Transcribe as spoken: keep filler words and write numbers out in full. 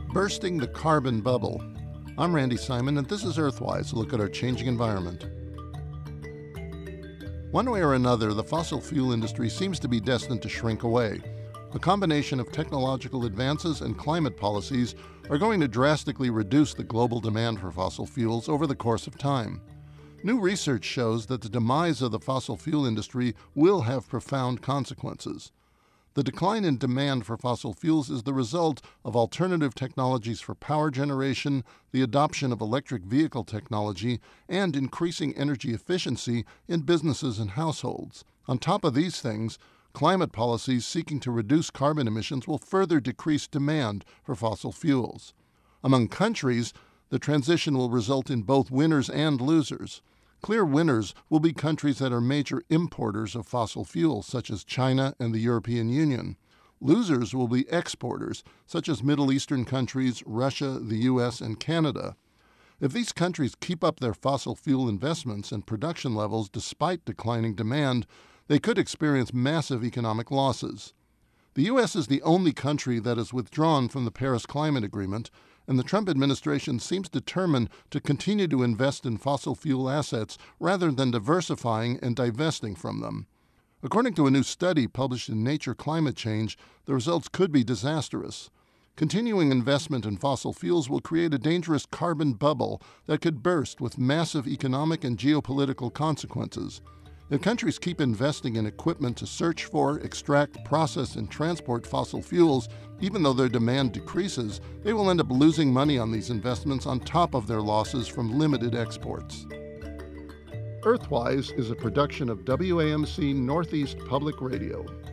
Bursting the carbon bubble. I'm Randy Simon, and this is Earthwise, a look at our changing environment. One way or another, the fossil fuel industry seems to be destined to shrink away. A combination of technological advances and climate policies are going to drastically reduce the global demand for fossil fuels over the course of time. New research shows that the demise of the fossil fuel industry will have profound consequences. The decline in demand for fossil fuels is the result of alternative technologies for power generation, the adoption of electric vehicle technology, and increasing energy efficiency in businesses and households. On top of these things, climate policies seeking to reduce carbon emissions will further decrease demand for fossil fuels. Among countries, the transition will result in both winners and losers. Clear winners will be countries that are major importers of fossil fuels, such as China and the European Union. Losers will be exporters, such as Middle Eastern countries, Russia, the U S, and Canada. If these countries keep up their fossil fuel investments and production levels despite declining demand, they could experience massive economic losses. The U S is the only country that has withdrawn from the Paris Climate Agreement, and the Trump administration seems determined to continue to invest in fossil fuel assets rather than diversifying and divesting from them. According to a new study published in Nature Climate Change, the results could be disastrous. Continuing investment in fossil fuels will create a dangerous carbon bubble that could burst with massive economic and geopolitical consequences. If countries keep investing in equipment to search for, extract, process, and transport fossil fuels, even though their demand decreases, they will end up losing money on these investments on top of their losses from limited exports. Earthwise is a production of W A M C Northeast Public Radio.